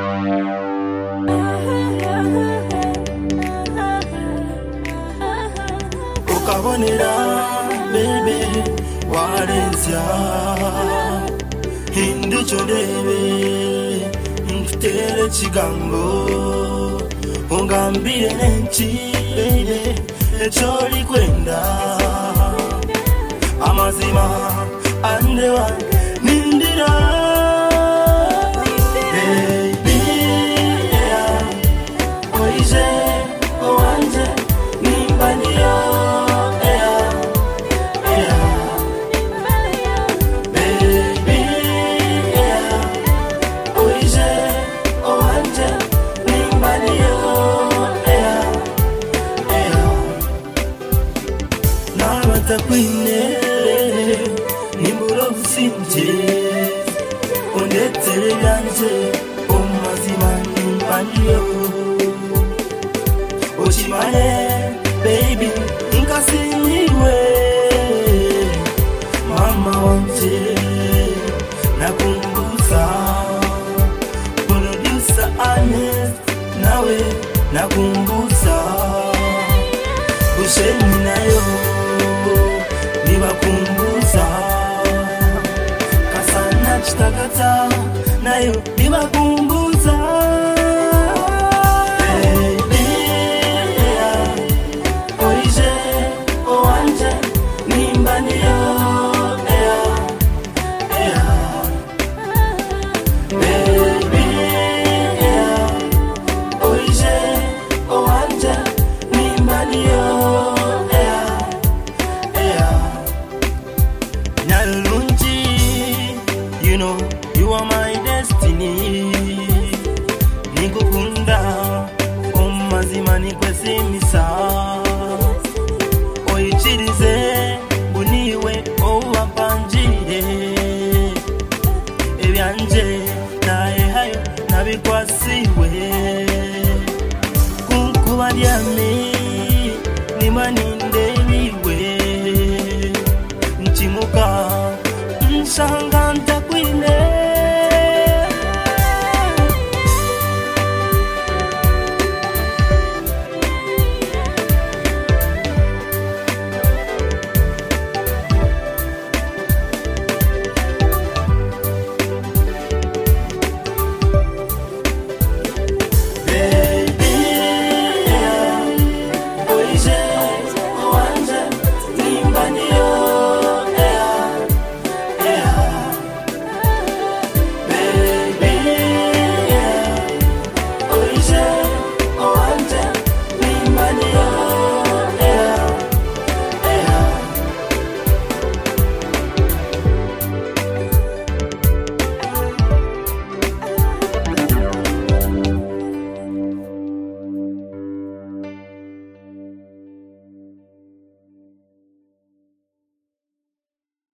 Ukabonera baby warensia hinducho ndebe nkutere kigambo ungambire nenchi baby echoli kwenda amazima andewa nindira baby yeah oije oanje nimbaniyo Kwine nimburo businje ondetere yanje omazima nimbaniyo oshimane baby nkasimiwe mama wanje nakumbusa producer Anes nawe nakumbusa usheni nayo nibakumbuza kasana chitakata nayo nibakumbuza baby yeah oije oanje nimbaniyo yeah baby yeah oije oanje nimbaniyo you know you are my destiny nikukunda omazima nikwesimisa oyichirize buniwe owapanjire ebyanje naye hayo nabikwasiwe kunkuba lyame